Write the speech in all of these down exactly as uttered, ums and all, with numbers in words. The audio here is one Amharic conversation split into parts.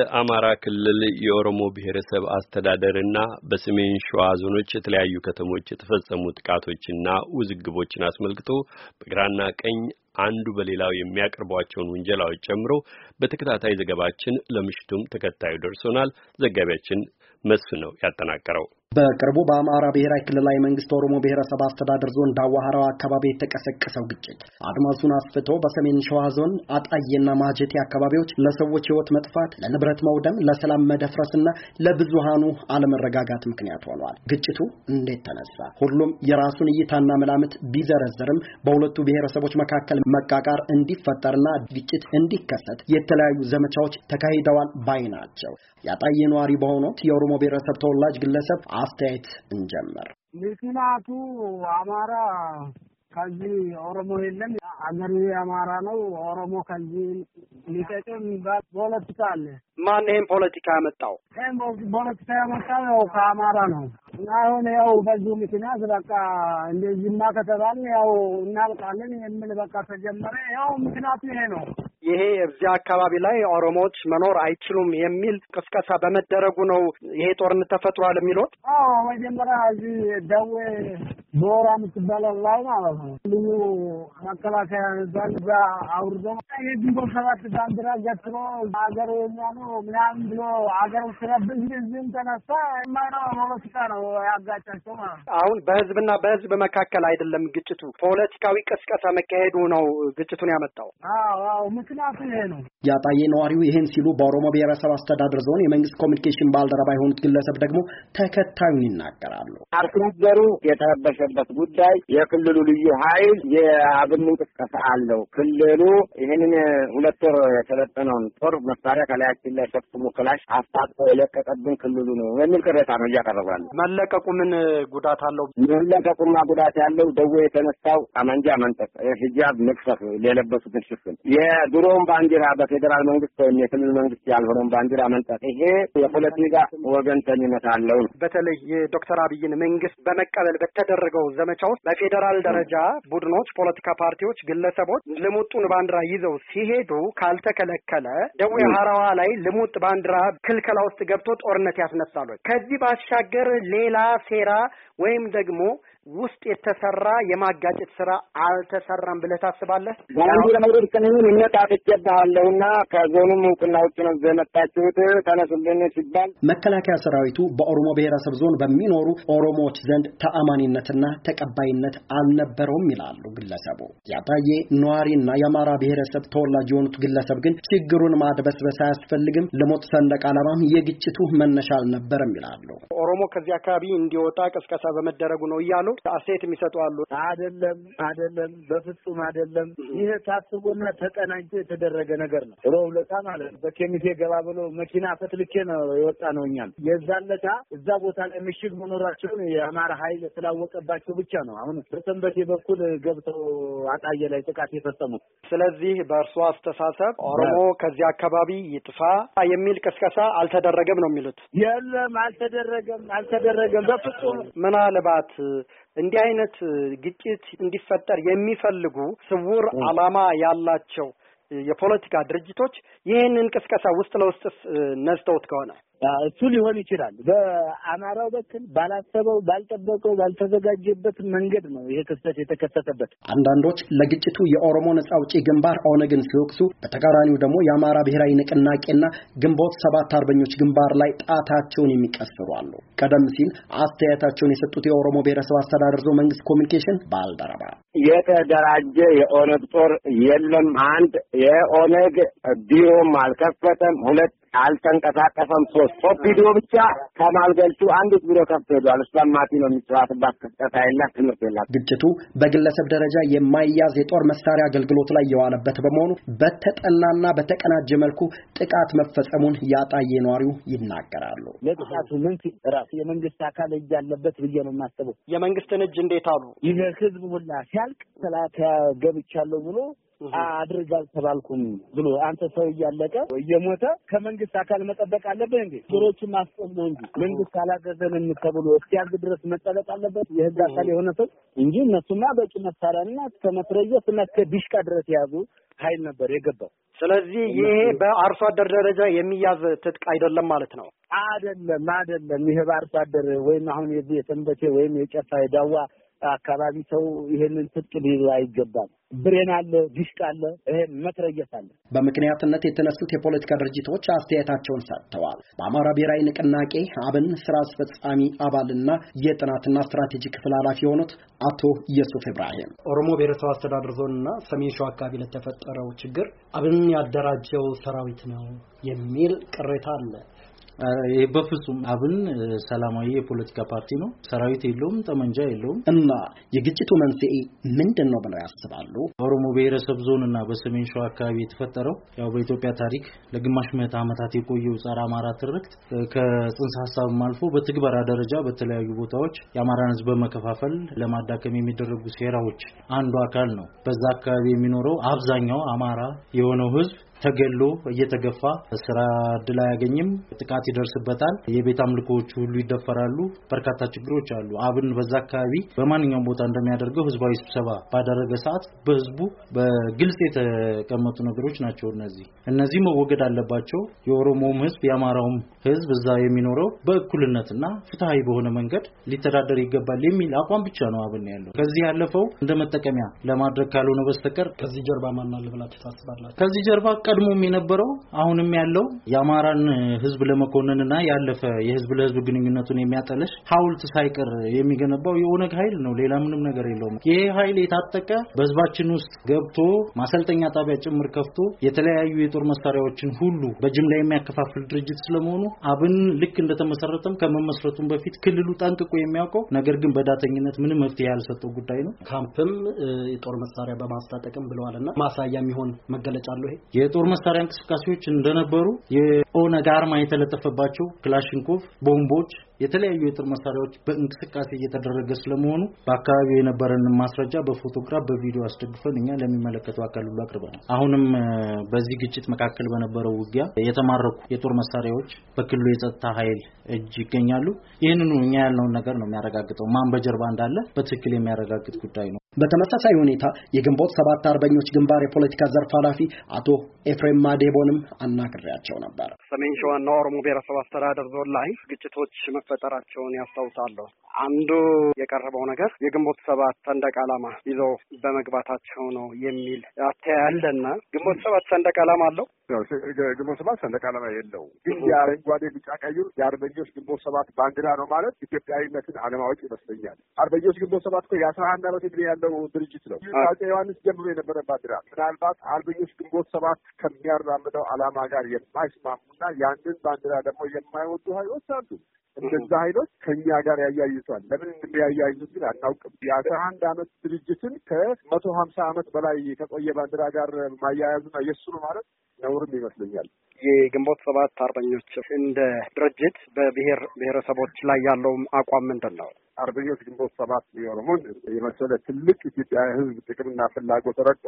በአማራ ክልል የኦሮሞ ብሔረሰብ አስተዳደርና በሰሜን ሸዋ ዞኖች የተለያዩ ከተሞች የተፈጸሙ ጥቃቶችና ውዝግቦችን አስመልክቶ በግራና ቀኝ አንዱ በሌላው የሚያቀርቧቸውን ውንጀላዎች ጨምሮ በተከታታይ ዘገባችን ለምሽቱም ተከታዩ ደርሶናል። ዘጋቢያችን መስፍን ነው ያጠናቀረው። በቅርቡ በአማራ ብሔራዊ ክልላዊ መንግስት ኦሮሞ ብሔረሰብ አስተዳደር ዞን ዳዋሃራው አካባቢ የተቀሰቀሰው ግጭት አድማሱን አስፍቶ በሰሜን ሸዋ ዞን አጣዬና ማጀቴ አካባቢዎች ለሰዎች ሕይወት መጥፋት፣ ለንብረት መውደም፣ ለሰላም መደፍረስና ለብዙሃኑ አለመረጋጋት ምክንያት ሆኗል። ግጭቱ እንዴት ተነሳ? ሁሉም የራሱን እይታና መላምት ቢዘረዘርም በሁለቱ ብሔረሰቦች መካከል መቃቃር እንዲፈጠርና ግጭት እንዲከሰት የተለያዩ ዘመቻዎች ተካሂደዋል ባይ ናቸው። ያጣዬ ነዋሪ በሆኑት የኦሮሞ ብሔረሰብ ተወላጅ ግለሰብ አስተያየት እንጀምር። ምክንያቱ አማራ ከዚህ ኦሮሞ የለም፣ አገሩ አማራ ነው። ኦሮሞ ከዚህ ሊጠቅም ፖለቲካ አለ። ማን ይሄን ፖለቲካ ያመጣው? ይሄን ፖለቲካ ያመጣው ከአማራ ነው። አሁን ያው በዚህ ምክንያት በቃ እንደዚህማ ከተባለ ያው እናልቃለን የሚል በቃ ተጀመረ። ያው ምክንያቱ ይሄ ነው። ይሄ እዚህ አካባቢ ላይ ኦሮሞዎች መኖር አይችሉም የሚል ቅስቀሳ በመደረጉ ነው ይሄ ጦርነት ተፈጥሯል የሚሉት? አዎ መጀመሪያ እዚህ ደዌ ቦራ የምትባለው ላይ ማለት ነው ልዩ መከላከያ ዛንዛ አውርዶ የግንቦት ሰባት ባንዲራ ገትሮ አገር የኛ ነው ምናምን ብሎ አገር ስለብዝ ዝም ተነሳ። የማይረባ ፖለቲካ ነው ያጋጫቸው ማለት ነው። አሁን በህዝብና በህዝብ መካከል አይደለም ግጭቱ፣ ፖለቲካዊ ቅስቀሳ መካሄዱ ነው ግጭቱን ያመጣው። አዎ አዎ ምክንያቱ ይሄ ነው። ያጣዬ ነዋሪው ይሄን ሲሉ በኦሮሞ ብሔረሰብ አስተዳደር ዞን የመንግስት ኮሚኒኬሽን ባልደረባ የሆኑት ግለሰብ ደግሞ ተከታዩን ይናገራሉ። አርክንዘሩ የተበሸበት ጉዳይ የክልሉ ልዩ ኃይል የአብን እንቅስቃሴ አለው። ክልሉ ይሄንን ሁለት ወር የሰለጠነውን ጦር መሳሪያ ከላያችን ላይ ሸፍሞ ክላሽ አስታጥቆ የለቀቀብን ክልሉ ነው የሚል ቅሬታ ነው እያቀረባሉ። መለቀቁ ምን ጉዳት አለው? መለቀቁማ ጉዳት ያለው ደዌ የተነሳው ጠመንጃ መንጠቅ፣ ሂጃብ መክፈፍ፣ የለበሱትን ሽፍን፣ የድሮውን ባንዲራ በፌዴራል መንግስት ወይም የክልል መንግስት ያልሆነውን ባንዲራ መንጠቅ፣ ይሄ የፖለቲካ ወገንተኝነት አለው። በተለይ የዶክተር አብይን መንግስት በመቀበል በተደረገው ዘመቻ ውስጥ በፌዴራል ደረጃ ቡድኖች፣ ፖለቲካ ፓርቲዎች፣ ግለሰቦች ልሙጡን ባንዲራ ይዘው ሲሄዱ ካልተከለከለ ደዌ ሐራዋ ላይ ልሙጥ ባንዲራ ክልከላ ውስጥ ገብቶ ጦርነት ያስነሳሉ። ከዚህ ባሻገር ሌላ ሴራ ወይም ደግሞ ውስጥ የተሰራ የማጋጨት ስራ አልተሰራም ብለህ ታስባለህ? ባንዲራ መውረድ ከነኝ እናጣጥጨባለውና ከዞኑም እውቅና ውጭ ነው ዘመጣችሁት ተነሱልን ሲባል መከላከያ ሰራዊቱ በኦሮሞ ብሔረሰብ ዞን በሚኖሩ ኦሮሞዎች ዘንድ ተአማኒነትና ተቀባይነት አልነበረውም ይላሉ ግለሰቡ። ያጣዬ ነዋሪና የአማራ ብሔረሰብ ተወላጅ የሆኑት ግለሰብ ግን ችግሩን ማድበስበስ አያስፈልግም፣ ለሞት ሰንደቅ ዓላማም የግጭቱ መነሻ አልነበረም ይላሉ። ኦሮሞ ከዚህ አካባቢ እንዲወጣ ቅስቀሳ በመደረጉ ነው እያሉ አስተያየት የሚሰጡ አሉ። አይደለም አይደለም፣ በፍጹም አይደለም። ይሄ ታስቦና ተቀናጅቶ የተደረገ ነገር ነው። ሮብለታ ማለት በኬሚሴ ገባ ብሎ መኪና ፈትልኬ ነው የወጣ ነው። እኛም የዛለታ እዛ ቦታ ላይ ምሽግ መኖራቸውን የአማራ ኃይል ስላወቀባቸው ብቻ ነው አሁን በሰንበቴ በኩል ገብተው አጣዬ ላይ ጥቃት የፈጸሙት። ስለዚህ በእርሱ አስተሳሰብ ኦሮሞ ከዚህ አካባቢ ይጥፋ የሚል ቅስቀሳ አልተደረገም ነው የሚሉት? የለም አልተደረገም አልተደረገም በፍጹም። ምናልባት እንዲህ አይነት ግጭት እንዲፈጠር የሚፈልጉ ስውር ዓላማ ያላቸው የፖለቲካ ድርጅቶች ይህንን ቅስቀሳ ውስጥ ለውስጥ ነስተውት ከሆነ እሱ ሊሆን ይችላል። በአማራው በኩል ባላሰበው ባልጠበቀው ባልተዘጋጀበት መንገድ ነው ይሄ ክስተት የተከሰተበት። አንዳንዶች ለግጭቱ የኦሮሞ ነጻ አውጪ ግንባር ኦነግን ሲወቅሱ፣ በተቃራኒው ደግሞ የአማራ ብሔራዊ ንቅናቄና ግንቦት ሰባት አርበኞች ግንባር ላይ ጣታቸውን የሚቀስሩ አሉ። ቀደም ሲል አስተያየታቸውን የሰጡት የኦሮሞ ብሔረሰብ አስተዳደር ዞን መንግስት ኮሚኒኬሽን ባልደረባ የተደራጀ የኦነግ ጦር የለም፣ አንድ የኦነግ ቢሮም አልከፈተም፣ ሁለት አልተንቀሳቀሰም፣ ሶስት ኦፒዲዮ ብቻ ከማልገልቱ አንድ ቢሮ ከፍቶ ሄዷል። እስላማቲ ነው የሚጽፋትባት ክስተት አይላት ትምህርት የላት። ግጭቱ በግለሰብ ደረጃ የማይያዝ የጦር መሳሪያ አገልግሎት ላይ የዋለበት በመሆኑ በተጠናና በተቀናጀ መልኩ ጥቃት መፈጸሙን ያጣዬ ነዋሪው ይናገራሉ። ለጥቃቱ ምን ራሱ የመንግስት አካል እጅ አለበት ብዬ ነው የማስበው። የመንግስትን እጅ እንዴት አሉ? ይሄ ህዝብ ሁላ ሲያልቅ ተላከያ ገብቻለሁ ብሎ አድርጋል ተባልኩም ብሎ አንተ ሰው እያለቀ እየሞተ ከመንግስት አካል መጠበቅ አለበት እንዴ? ዶሮችን ማስቆም ነው እንጂ መንግስት አላገዘንም ተብሎ እስኪያልቅ ድረስ መጠበቅ አለበት የህግ አካል የሆነ ሰው እንጂ እነሱማ በቂ መሳሪያና ከመትረየስና ከዲሽቃ ድረስ ያዙ ኃይል ነበር የገባው። ስለዚህ ይሄ በአርሶ አደር ደረጃ የሚያዝ ትጥቅ አይደለም ማለት ነው። አይደለም አይደለም ይሄ በአርሶ አደር ወይም አሁን የዚህ የሰንበቴ ወይም የጨፋ የዳዋ አካባቢ ሰው ይሄንን ትጥቅ ሊይዝ አይገባም። ብሬን አለ፣ ዲሽቃ አለ፣ ይሄ መትረየስ አለ። በምክንያትነት የተነሱት የፖለቲካ ድርጅቶች አስተያየታቸውን ሰጥተዋል። በአማራ ብሔራዊ ንቅናቄ አብን ስራ አስፈጻሚ አባልና የጥናትና ስትራቴጂ ክፍል ኃላፊ የሆኑት አቶ ኢየሱፍ ኢብራሂም ኦሮሞ ብሔረሰብ አስተዳደር ዞንና ሰሜን ሸዋ አካባቢ ለተፈጠረው ችግር አብን ያደራጀው ሰራዊት ነው የሚል ቅሬታ አለ። በፍጹም አብን ሰላማዊ የፖለቲካ ፓርቲ ነው። ሰራዊት የለውም፣ ጠመንጃ የለውም። እና የግጭቱ መንስኤ ምንድነው ብለው ያስባሉ? ኦሮሞ ብሔረሰብ ዞንና በሰሜን ሸዋ አካባቢ የተፈጠረው ያው በኢትዮጵያ ታሪክ ለግማሽ ምዕተ ዓመታት የቆየው ጸረ አማራ ትርክት ከጽንሰ ሐሳብም አልፎ በትግበራ ደረጃ በተለያዩ ቦታዎች የአማራን ሕዝብ በመከፋፈል ለማዳከም የሚደረጉ ሴራዎች አንዱ አካል ነው። በዛ አካባቢ የሚኖረው አብዛኛው አማራ የሆነው ሕዝብ ተገሎ እየተገፋ ስራ እድል አያገኝም፣ ጥቃት ይደርስበታል፣ የቤት አምልኮዎች ሁሉ ይደፈራሉ፣ በርካታ ችግሮች አሉ። አብን በዛ አካባቢ በማንኛውም ቦታ እንደሚያደርገው ህዝባዊ ስብሰባ ባደረገ ሰዓት በህዝቡ በግልጽ የተቀመጡ ነገሮች ናቸው። እነዚህ እነዚህ መወገድ አለባቸው። የኦሮሞም ህዝብ የአማራውም ህዝብ እዛ የሚኖረው በእኩልነትና ፍትሃዊ በሆነ መንገድ ሊተዳደር ይገባል የሚል አቋም ብቻ ነው አብን ያለው። ከዚህ ያለፈው እንደ መጠቀሚያ ለማድረግ ካልሆነ በስተቀር ከዚህ ጀርባ ማን አለ ብላችሁ ታስባላችሁ? ከዚህ ጀርባ ቀድሞም የነበረው አሁንም ያለው የአማራን ህዝብ ለመኮነንና ያለፈ የህዝብ ለህዝብ ግንኙነቱን የሚያጠለሽ ሐውልት ሳይቀር የሚገነባው የኦነግ ኃይል ነው። ሌላ ምንም ነገር የለውም። ይሄ ኃይል የታጠቀ በህዝባችን ውስጥ ገብቶ ማሰልጠኛ ጣቢያ ጭምር ከፍቶ የተለያዩ የጦር መሳሪያዎችን ሁሉ በጅምላ የሚያከፋፍል ድርጅት ስለመሆኑ አብን ልክ እንደተመሰረተም ከመመስረቱም በፊት ክልሉ ጠንቅቆ የሚያውቀው ነገር ግን በዳተኝነት ምንም መፍትሄ ያልሰጠው ጉዳይ ነው። ካምፕም የጦር መሳሪያ በማስታጠቅም ብለዋልና ማሳያ የሚሆን መገለጫ አለው። ይሄ የጦር መሳሪያ እንቅስቃሴዎች እንደነበሩ የኦነግ አርማ የተለጠፈባቸው ክላሽንኮቭ ቦምቦች የተለያዩ የጦር መሳሪያዎች በእንቅስቃሴ እየተደረገ ስለመሆኑ በአካባቢው የነበረን ማስረጃ በፎቶግራፍ በቪዲዮ አስደግፈን እኛ ለሚመለከተው አካል ሁሉ አቅርበናል። አሁንም በዚህ ግጭት መካከል በነበረው ውጊያ የተማረኩ የጦር መሳሪያዎች በክልሉ የጸጥታ ኃይል እጅ ይገኛሉ። ይህንኑ እኛ ያልነውን ነገር ነው የሚያረጋግጠው። ማን በጀርባ እንዳለ በትክክል የሚያረጋግጥ ጉዳይ ነው። በተመሳሳይ ሁኔታ የግንቦት ሰባት አርበኞች ግንባር የፖለቲካ ዘርፍ ኃላፊ አቶ ኤፍሬም ማዴቦንም አናግሬያቸው ነበር። ሰሜን ሸዋና ኦሮሞ ብሔረሰብ አስተዳደር ዞን ላይ ግጭቶች መፈጠራቸውን ያስታውሳሉ። አንዱ የቀረበው ነገር የግንቦት ሰባት ሰንደቅ ዓላማ ይዘው በመግባታቸው ነው የሚል አተያለና ግንቦት ሰባት ሰንደቅ ዓላማ አለው? ግንቦት ሰባት ሰንደቅ ዓላማ የለው። ግን የአረንጓዴ ቢጫ ቀዩ የአርበኞች ግንቦት ሰባት ባንዲራ ነው ማለት ኢትዮጵያዊነትን አለማወቅ ይመስለኛል። አርበኞች ግንቦት ሰባት እኮ የአስራ አንድ ዓመት ዕድሜ ያለው ድርጅት ነው። አፄ ዮሐንስ ጀምሮ የነበረ ባንዲራ ምናልባት አርበኞች ግንቦት ሰባት ከሚያራምደው ዓላማ ጋር የማይስማሙና ያንን ባንዲራ ደግሞ የማይወዱ ኃይሎች አሉ። እነዛ ኃይሎች ከኛ ጋር ያያይዟል። ለምን እንደሚያያይዙት ግን አናውቅም። የአስራ አንድ ዓመት ድርጅትን ከመቶ ሀምሳ ዓመት በላይ ከቆየ ባንዲራ ጋር ማያያዙና የሱ ነው ማለት ነውርም ይመስለኛል። የግንቦት ሰባት አርበኞች እንደ ድርጅት በብሔር ብሔረሰቦች ላይ ያለው አቋም ምንድን ነው? አርበኞች ግንቦት ሰባት የኦሮሞን የመሰለ ትልቅ ኢትዮጵያ ሕዝብ ጥቅምና ፍላጎት ተረድቶ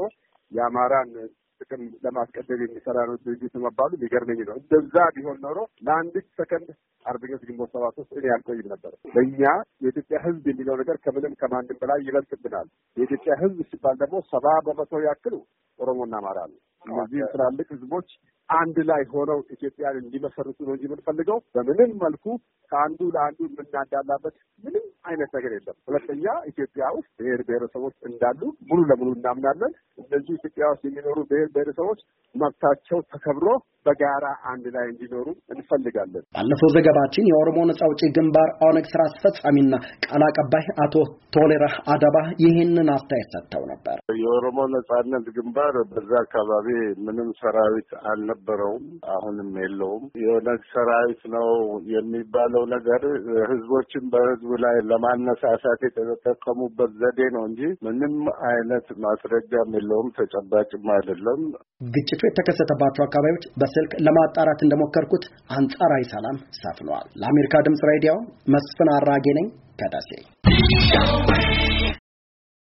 የአማራን ጥቅም ለማስቀደም የሚሰራ ነው ድርጅት መባሉ ሊገርመኝ ነው። እንደዛ ቢሆን ኖሮ ለአንዲት ሰከንድ አርበኞች ግንቦት ሰባት ውስጥ እኔ አልቆይም ነበር። ለእኛ የኢትዮጵያ ሕዝብ የሚለው ነገር ከምንም ከማንም በላይ ይበልጥብናል። የኢትዮጵያ ሕዝብ ሲባል ደግሞ ሰባ በመቶ ያክሉ ኦሮሞና አማራ ነው። እነዚህ ትላልቅ ሕዝቦች አንድ ላይ ሆነው ኢትዮጵያን እንዲመሰርቱ ነው እንጂ የምንፈልገው በምንም መልኩ ከአንዱ ለአንዱ የምናዳላበት ምንም አይነት ነገር የለም። ሁለተኛ ኢትዮጵያ ውስጥ ብሔር ብሔረሰቦች እንዳሉ ሙሉ ለሙሉ እናምናለን። እነዚህ ኢትዮጵያ ውስጥ የሚኖሩ ብሔር ብሔረሰቦች መብታቸው ተከብሮ በጋራ አንድ ላይ እንዲኖሩ እንፈልጋለን። ባለፈው ዘገባችን የኦሮሞ ነጻ አውጪ ግንባር ኦነግ ስራ አስፈጻሚና ቃል አቀባይ አቶ ቶሌራ አዳባ ይህንን አስተያየት ሰጥተው ነበር። የኦሮሞ ነጻነት ግንባር በዛ አካባቢ ምንም ሰራዊት አልነበረውም፣ አሁንም የለውም። የኦነግ ሰራዊት ነው የሚባለው ነገር ህዝቦችን በህዝቡ ላይ ለማነሳሳት የተጠቀሙበት ዘዴ ነው እንጂ ምንም አይነት ማስረጃም የለውም፣ ተጨባጭም አይደለም። ግጭቱ የተከሰተባቸው አካባቢዎች በስልክ ለማጣራት እንደሞከርኩት አንጻራዊ ሰላም ሰፍኗል። ለአሜሪካ ድምጽ ሬዲዮ መስፍን አራጌ ነኝ ከደሴ።